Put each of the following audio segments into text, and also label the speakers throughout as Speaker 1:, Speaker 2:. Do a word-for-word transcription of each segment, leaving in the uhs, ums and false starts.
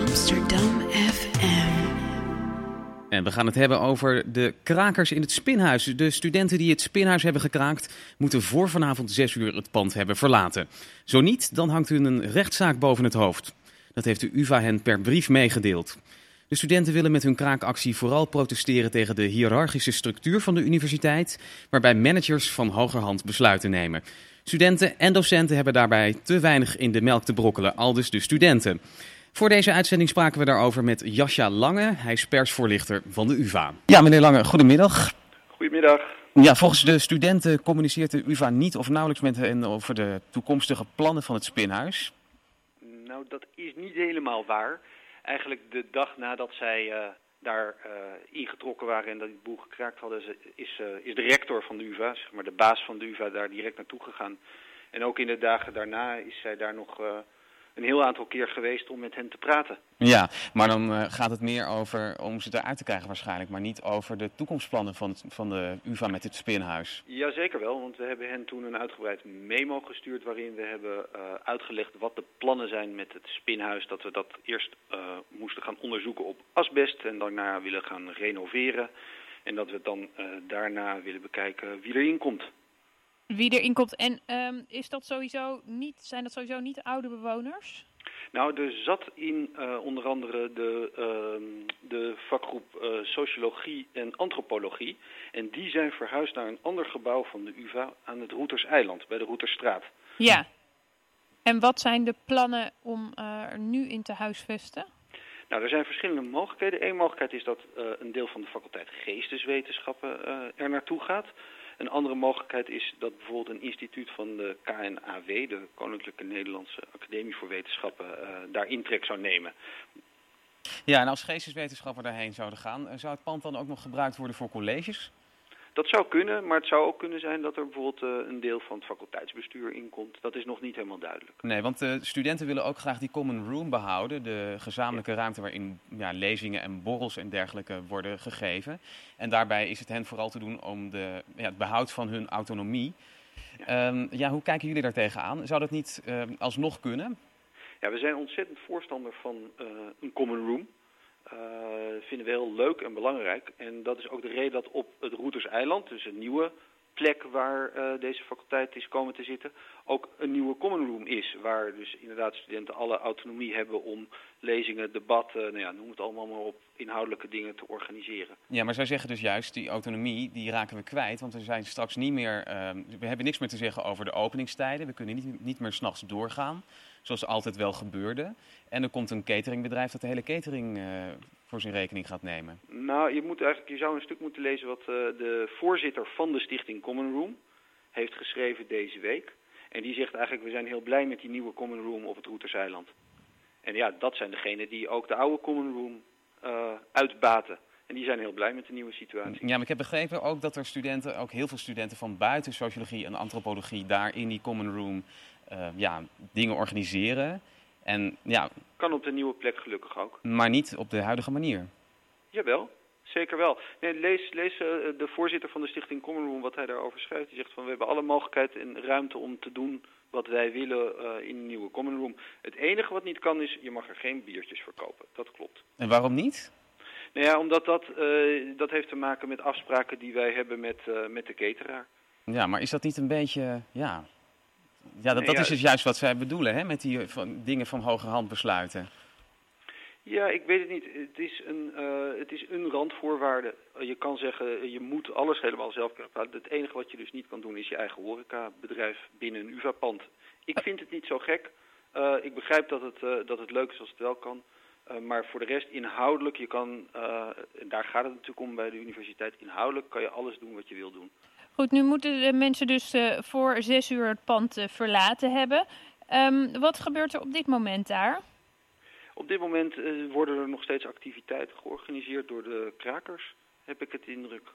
Speaker 1: Amsterdam F M.
Speaker 2: En we gaan het hebben over de krakers in het Spinhuis. De studenten die het Spinhuis hebben gekraakt moeten voor vanavond zes uur het pand hebben verlaten. Zo niet, dan hangt hun een rechtszaak boven het hoofd. Dat heeft de U vA hen per brief meegedeeld. De studenten willen met hun kraakactie vooral protesteren tegen de hiërarchische structuur van de universiteit, waarbij managers van hogerhand besluiten nemen. Studenten en docenten hebben daarbij te weinig in de melk te brokkelen, aldus de studenten. Voor deze uitzending spraken we daarover met Jascha Lange. Hij is persvoorlichter van de U vA. Ja, meneer Lange, goedemiddag.
Speaker 3: Goedemiddag.
Speaker 2: Ja, volgens de studenten communiceert de U vA niet of nauwelijks met hen over de toekomstige plannen van het Spinhuis.
Speaker 3: Nou, dat is niet helemaal waar. Eigenlijk de dag nadat zij uh, daar uh, ingetrokken waren en dat die boel gekraakt hadden, is, uh, is de rector van de U vA, zeg maar de baas van de U vA, daar direct naartoe gegaan. En ook in de dagen daarna is zij daar nog uh, een heel aantal keer geweest om met hen te praten.
Speaker 2: Ja, maar dan uh, gaat het meer over om ze eruit te krijgen waarschijnlijk, maar niet over de toekomstplannen van, het, van de U vA met het Spinhuis.
Speaker 3: Ja, zeker wel, want we hebben hen toen een uitgebreid memo gestuurd waarin we hebben uh, uitgelegd wat de plannen zijn met het Spinhuis. Dat we dat eerst uh, moesten gaan onderzoeken op asbest en daarna willen gaan renoveren. En dat we dan uh, daarna willen bekijken wie erin komt.
Speaker 4: Wie erin komt. En um, is dat sowieso niet, zijn dat sowieso niet oude bewoners?
Speaker 3: Nou, er zat in uh, onder andere de, uh, de vakgroep uh, Sociologie en Antropologie. En die zijn verhuisd naar een ander gebouw van de U vA aan het Roeterseiland, bij de Roetersstraat.
Speaker 4: Ja. En wat zijn de plannen om uh, er nu in te huisvesten?
Speaker 3: Nou, er zijn verschillende mogelijkheden. Eén mogelijkheid is dat uh, een deel van de faculteit Geesteswetenschappen uh, er naartoe gaat. Een andere mogelijkheid is dat bijvoorbeeld een instituut van de K N A W, de Koninklijke Nederlandse Academie voor Wetenschappen, uh, daar intrek zou nemen.
Speaker 2: Ja, en als geesteswetenschapper daarheen zouden gaan, zou het pand dan ook nog gebruikt worden voor colleges?
Speaker 3: Dat zou kunnen, maar het zou ook kunnen zijn dat er bijvoorbeeld uh, een deel van het faculteitsbestuur inkomt. Dat is nog niet helemaal duidelijk.
Speaker 2: Nee, want de studenten willen ook graag die common room behouden. De gezamenlijke ja. ruimte waarin ja, lezingen en borrels en dergelijke worden gegeven. En daarbij is het hen vooral te doen om de, ja, het behoud van hun autonomie. Ja. Um, ja, hoe kijken jullie daar tegenaan? Zou dat niet uh, alsnog kunnen?
Speaker 3: Ja, we zijn ontzettend voorstander van uh, een common room. Uh, vinden we heel leuk en belangrijk. En dat is ook de reden dat op het Roeterseiland, dus een nieuwe plek waar uh, deze faculteit is komen te zitten, ook een nieuwe common room is. Waar dus inderdaad studenten alle autonomie hebben om lezingen, debatten, nou ja, noem het allemaal maar op, inhoudelijke dingen te organiseren.
Speaker 2: Ja, maar zij zeggen dus juist, die autonomie, die raken we kwijt. Want we zijn straks niet meer, uh, we hebben niks meer te zeggen over de openingstijden. We kunnen niet, niet meer 's nachts doorgaan, zoals altijd wel gebeurde. En er komt een cateringbedrijf dat de hele catering uh, voor zijn rekening gaat nemen.
Speaker 3: Nou, je moet eigenlijk, je zou een stuk moeten lezen wat uh, de voorzitter van de stichting Common Room heeft geschreven deze week. En die zegt eigenlijk, we zijn heel blij met die nieuwe Common Room op het Roeterseiland. En ja, dat zijn degenen die ook de oude Common Room uh, uitbaten. En die zijn heel blij met de nieuwe situatie.
Speaker 2: Ja, maar ik heb begrepen ook dat er studenten, ook heel veel studenten van buiten sociologie en antropologie daar in die Common Room uh, ja, dingen organiseren. En, ja,
Speaker 3: kan op de nieuwe plek gelukkig ook.
Speaker 2: Maar niet op de huidige manier.
Speaker 3: Jawel, zeker wel. Nee, lees lees uh, de voorzitter van de stichting Common Room wat hij daarover schrijft. Die zegt van we hebben alle mogelijkheid en ruimte om te doen wat wij willen uh, in een nieuwe Common Room. Het enige wat niet kan is, je mag er geen biertjes verkopen. Dat klopt.
Speaker 2: En waarom niet?
Speaker 3: Nou ja, omdat dat, uh, dat heeft te maken met afspraken die wij hebben met, uh, met de cateraar.
Speaker 2: Ja, maar is dat niet een beetje, ja... Ja, dat,
Speaker 3: nee,
Speaker 2: dat
Speaker 3: ja,
Speaker 2: is dus juist wat zij bedoelen, hè, met die van, dingen van hogerhand besluiten.
Speaker 3: Ja, ik weet het niet. Het is een, uh, het is een randvoorwaarde. Je kan zeggen, je moet alles helemaal zelf kunnen bepalen. Het enige wat je dus niet kan doen is je eigen horecabedrijf binnen een U vA-pand. Ik vind het niet zo gek. Uh, ik begrijp dat het, uh, dat het leuk is als het wel kan. Uh, maar voor de rest inhoudelijk, je kan, uh, en daar gaat het natuurlijk om bij de universiteit, inhoudelijk kan je alles doen wat je wil doen.
Speaker 4: Goed, nu moeten de mensen dus uh, voor zes uur het pand uh, verlaten hebben. Um, wat gebeurt er op dit moment daar?
Speaker 3: Op dit moment uh, worden er nog steeds activiteiten georganiseerd door de krakers, heb ik het indruk.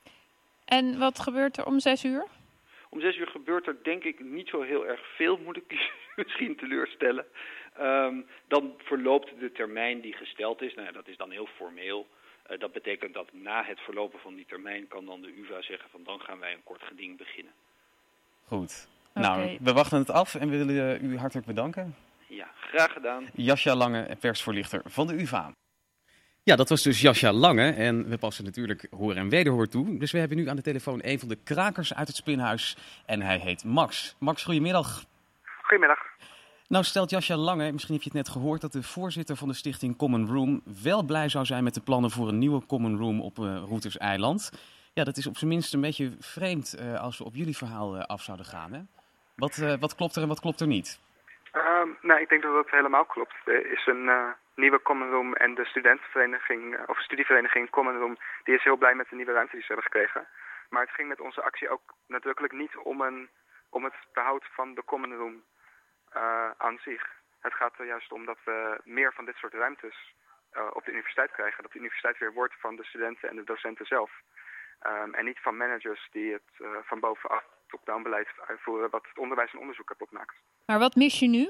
Speaker 4: En wat gebeurt er om zes uur?
Speaker 3: Om zes uur gebeurt er denk ik niet zo heel erg veel, moet ik misschien teleurstellen. Um, dan verloopt de termijn die gesteld is. Nou ja, dat is dan heel formeel. Uh, dat betekent dat na het verlopen van die termijn kan dan de U vA zeggen van dan gaan wij een kort geding beginnen.
Speaker 2: Goed.
Speaker 4: Okay.
Speaker 2: Nou, we wachten het af en we willen u hartelijk bedanken.
Speaker 3: Ja, graag gedaan.
Speaker 2: Jascha Lange, persvoorlichter van de U vA. Ja, dat was dus Jascha Lange en we passen natuurlijk hoor en wederhoor toe. Dus we hebben nu aan de telefoon een van de krakers uit het Spinhuis en hij heet Max. Max, goedemiddag.
Speaker 5: Goedemiddag.
Speaker 2: Nou stelt Jascha Lange, misschien heb je het net gehoord, dat de voorzitter van de stichting Common Room wel blij zou zijn met de plannen voor een nieuwe Common Room op uh, Routers Eiland. Ja, dat is op zijn minst een beetje vreemd uh, als we op jullie verhaal uh, af zouden gaan. Hè? Wat, uh, wat klopt er en wat klopt er niet?
Speaker 5: Um, nou, ik denk dat dat helemaal klopt. Er is een uh, nieuwe Common Room en de studentenvereniging, uh, of studievereniging Common Room, die is heel blij met de nieuwe ruimte die ze hebben gekregen. Maar het ging met onze actie ook nadrukkelijk niet om, een, om het behoud van de Common Room uh, aan zich. Het gaat er juist om dat we meer van dit soort ruimtes uh, op de universiteit krijgen. Dat de universiteit weer wordt van de studenten en de docenten zelf. Um, en niet van managers die het uh, van bovenaf top-down beleid uitvoeren wat het onderwijs en onderzoek kapot maakt.
Speaker 4: Maar wat mis je nu?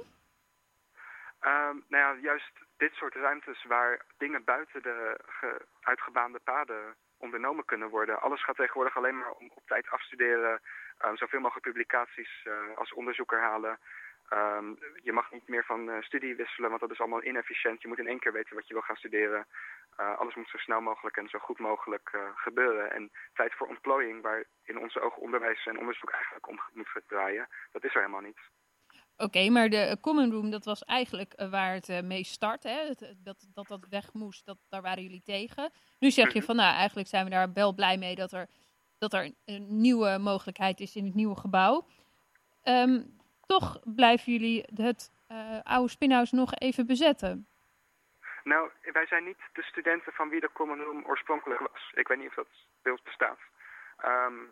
Speaker 5: Um, nou ja, juist dit soort ruimtes waar dingen buiten de ge- uitgebaande paden ondernomen kunnen worden. Alles gaat tegenwoordig alleen maar om op tijd afstuderen, um, zoveel mogelijk publicaties uh, als onderzoeker halen. Um, je mag niet meer van uh, studie wisselen, want dat is allemaal inefficiënt. Je moet in één keer weten wat je wil gaan studeren. Uh, alles moet zo snel mogelijk en zo goed mogelijk uh, gebeuren. En tijd voor ontplooiing, waar in onze ogen onderwijs en onderzoek eigenlijk om moet draaien, dat is er helemaal niet.
Speaker 4: Oké, okay, maar de Common Room, dat was eigenlijk uh, waar het uh, mee start. Hè? Het, dat, dat dat weg moest, dat, daar waren jullie tegen. Nu zeg je van, nou, eigenlijk zijn we daar wel blij mee dat er, dat er een nieuwe mogelijkheid is in het nieuwe gebouw. Um, toch blijven jullie het uh, oude Spinhuis nog even bezetten.
Speaker 5: Nou, wij zijn niet de studenten van wie de Common Room oorspronkelijk was. Ik weet niet of dat beeld bestaat. Um,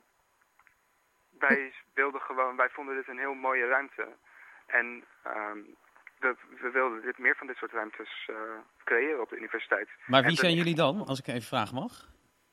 Speaker 5: wij wilden gewoon, wij vonden dit een heel mooie ruimte. En um, we, we wilden dit, meer van dit soort ruimtes uh, creëren op de universiteit.
Speaker 2: Maar wie
Speaker 5: en
Speaker 2: zijn
Speaker 5: de,
Speaker 2: jullie dan, als ik even vragen mag?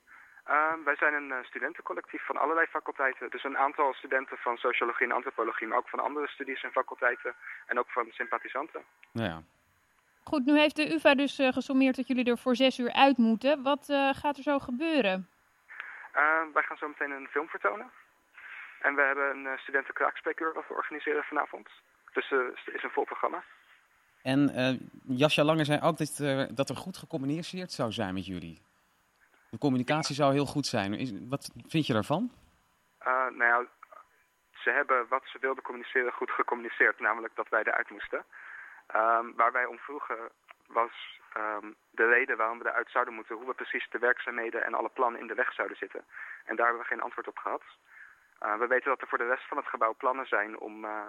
Speaker 5: Um, wij zijn een uh, studentencollectief van allerlei faculteiten. Dus een aantal studenten van sociologie en antropologie, maar ook van andere studies en faculteiten. En ook van sympathisanten.
Speaker 2: Nou ja.
Speaker 4: Goed, nu heeft de U vA dus uh, gesommeerd dat jullie er voor zes uur uit moeten. Wat uh, gaat er zo gebeuren?
Speaker 5: Uh, wij gaan zo meteen een film vertonen. En we hebben een uh, studentenkraakspreekuur wat we organiseren vanavond. Dus uh, het is een vol programma.
Speaker 2: En uh, Jascha Lange zei ook dat, uh, dat er goed gecommuniceerd zou zijn met jullie. De communicatie zou heel goed zijn. Is, wat vind je daarvan?
Speaker 5: Uh, nou ja, ze hebben wat ze wilden communiceren goed gecommuniceerd. Namelijk dat wij eruit moesten. Um, waar wij om vroegen was um, de reden waarom we eruit zouden moeten. Hoe we precies de werkzaamheden en alle plannen in de weg zouden zitten. En daar hebben we geen antwoord op gehad. Uh, we weten dat er voor de rest van het gebouw plannen zijn om, uh,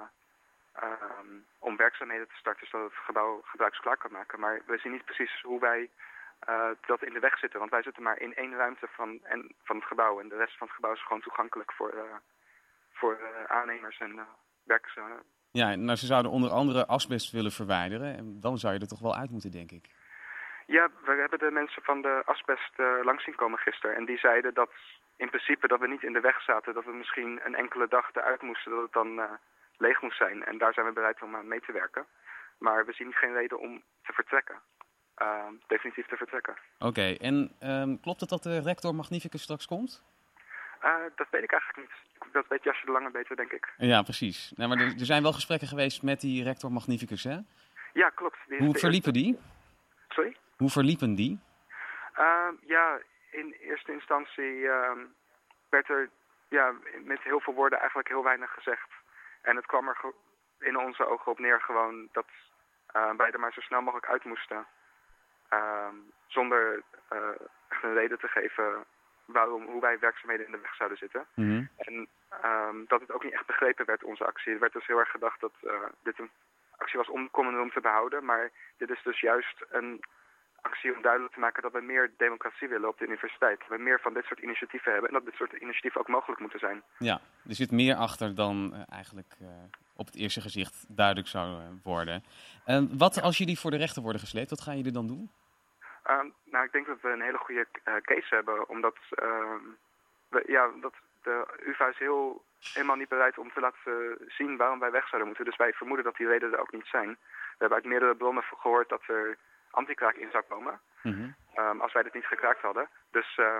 Speaker 5: um, om werkzaamheden te starten zodat het gebouw gebruiksklaar kan maken. Maar we zien niet precies hoe wij uh, dat in de weg zitten. Want wij zitten maar in één ruimte van, en, van het gebouw. En de rest van het gebouw is gewoon toegankelijk voor, uh, voor uh, aannemers en uh, werkzaamheden.
Speaker 2: Ja, nou ze zouden onder andere asbest willen verwijderen. En dan zou je er toch wel uit moeten, denk ik.
Speaker 5: Ja, we hebben de mensen van de asbest uh, langs zien komen gisteren. En die zeiden dat in principe dat we niet in de weg zaten. Dat we misschien een enkele dag eruit moesten, dat het dan uh, leeg moest zijn. En daar zijn we bereid om aan mee te werken. Maar we zien geen reden om te vertrekken. Uh, definitief te vertrekken.
Speaker 2: Oké, okay, en um, klopt het dat de rector Magnificus straks komt?
Speaker 5: Uh, dat weet ik eigenlijk niet. Dat weet Jascha de Lange beter, denk ik.
Speaker 2: Ja, precies. Nou, maar er, er zijn wel gesprekken geweest met die rector Magnificus, hè?
Speaker 5: Ja, klopt. Die
Speaker 2: Hoe verliepen die?
Speaker 5: Sorry?
Speaker 2: Hoe verliepen die?
Speaker 5: Uh, ja, in eerste instantie uh, werd er ja, met heel veel woorden eigenlijk heel weinig gezegd. En het kwam er in onze ogen op neer gewoon dat uh, wij er maar zo snel mogelijk uit moesten. Uh, zonder uh, echt een reden te geven waarom, hoe wij werkzaamheden in de weg zouden zitten.
Speaker 2: Mm-hmm.
Speaker 5: En um, dat het ook niet echt begrepen werd, onze actie. Er werd dus heel erg gedacht dat uh, dit een actie was om Common Room te behouden. Maar dit is dus juist een actie om duidelijk te maken dat we meer democratie willen op de universiteit. Dat we meer van dit soort initiatieven hebben en dat dit soort initiatieven ook mogelijk moeten zijn.
Speaker 2: Ja, er zit meer achter dan uh, eigenlijk uh, op het eerste gezicht duidelijk zou uh, worden. Uh, wat als jullie voor de rechter worden gesleept, wat gaan jullie dan doen?
Speaker 5: Uh, nou, ik denk dat we een hele goede uh, case hebben, omdat uh, we, ja, dat de U vA is heel, helemaal niet bereid om te laten zien waarom wij weg zouden moeten. Dus wij vermoeden dat die redenen er ook niet zijn. We hebben uit meerdere bronnen gehoord dat er antikraak in zou komen,
Speaker 2: Mm-hmm.
Speaker 5: um, als wij dit niet gekraakt hadden. Dus uh,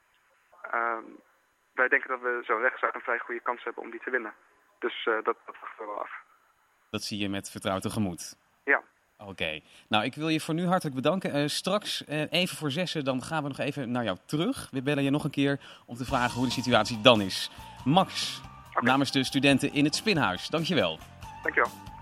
Speaker 5: um, wij denken dat we zo'n rechtszaak een vrij goede kans hebben om die te winnen. Dus uh, dat, dat wachten we wel af.
Speaker 2: Dat zie je met vertrouwd tegemoet.
Speaker 5: Ja.
Speaker 2: Oké. Okay. Nou, ik wil je voor nu hartelijk bedanken. Uh, straks, uh, even voor zessen, dan gaan we nog even naar jou terug. We bellen je nog een keer om te vragen hoe de situatie dan is. Max, okay. Namens de studenten in het Spinhuis. Dankjewel.
Speaker 5: Dankjewel.